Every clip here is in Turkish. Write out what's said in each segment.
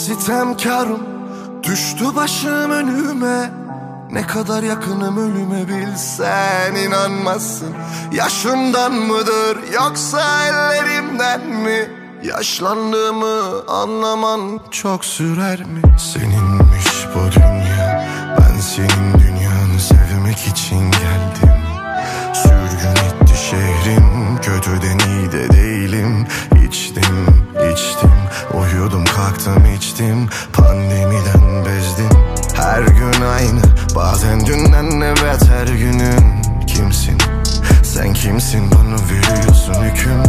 Sitemkarım, düştü başım önüme. Ne kadar yakınım ölüme bilsen inanmazsın. Yaşımdan mıdır yoksa ellerimden mi? Yaşlandığımı anlaman çok sürer mi? Seninmiş bu dünya, ben senin dünyanı sevmek için geldim. Sürgün etti şehrim, kötüden iyi de değilim. İçtim, içtim, uyudum kalktım içtim. Pandemiden bezdim, her gün aynı. Bazen dünden ne beter günün. Kimsin, sen kimsin, bana veriyorsun hüküm.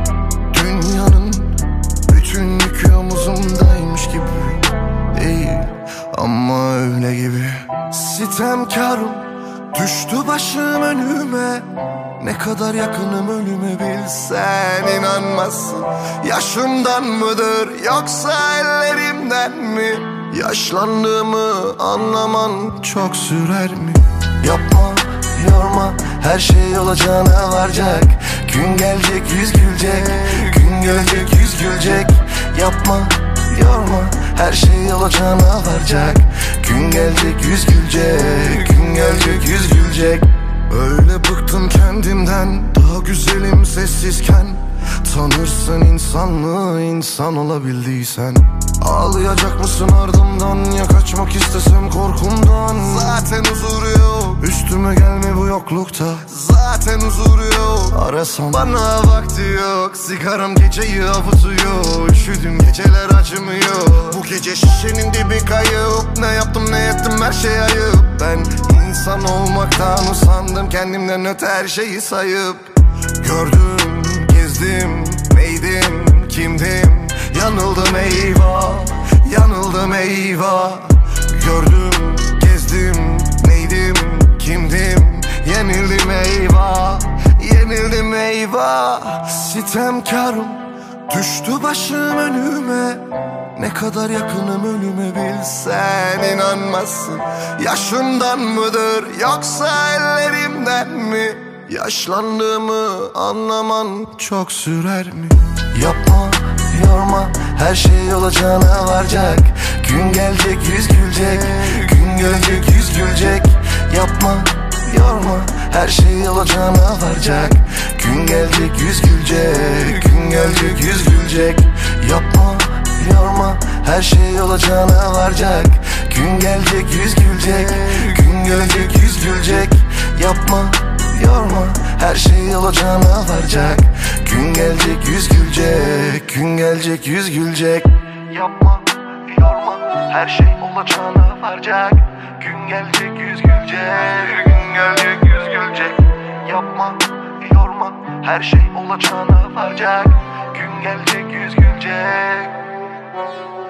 Dünyanın bütün yükü omuzumdaymış gibi değil, ama öyle gibi. Sitemkarım, düştü başım önüme. Ne kadar yakınım ölüme bilsen inanmazsın. Yaşımdan mıdır yoksa ellerimden mi? Yaşlandığımı anlaman çok sürer mi? Yapma, yorma, her şey olacağına varacak. Gün gelecek yüz gülecek, gün gelecek yüz gülecek. Yapma, yorma, her şey olacağına varacak. Gün gelecek yüz gülecek, gün gelecek yüz gülecek. Öyle bıktım kendimden, daha güzelim sessizken. Tanırsın insanlığı, insan olabildiysen. Ağlayacak mısın ardımdan, ya kaçmak istesem korkumdan? Zaten huzur yok, üstüme gelme bu yoklukta. Zaten huzur yok, arasam bana vakti yok. Sigaram geceyi avutuyor, üşüdüm geceler acımıyor. Bu gece şişenin dibi kayıp, ne yaptım ne ettim her şey ayıp. Ben insan olmaktan usandım, kendimden öte her şeyi sayıp. Gördüm, gezdim, neydim, kimdim? Yanıldım eyvah, yanıldım eyvah. Gördüm, gezdim, neydim, kimdim? Yenildim eyvah, yenildim eyvah. Sitemkarım, düştü başım önüme. Ne kadar yakınım ölüme bilsen inanmazsın. Yaşımdan mıdır yoksa ellerimden mi? Yaşlandığımı anlaman çok sürer mi? Yapma, yorma, her şey olacağına varacak. Gün gelecek yüz gülecek, gün gelecek yüz gülecek. Yapma, yorma, her şey olacağına varacak. Gün gelecek yüz gülecek, gün gelecek yüz gülecek. Yapma, yorma, her şey olacağına varacak. Gün gelecek yüz gülecek, gün gelecek yüz gülecek. Yapma, yorma, her şey olacağına varacak. Gün gelecek yüz gülecek, gün gelecek yüz gülecek. Yapma, yorma, her şey olacağına varacak. Gün gelecek yüz gülecek, gün gelecek yüz gülecek. Yapma, yorma, her şey olacağına varacak. Gün gelecek yüz gülecek.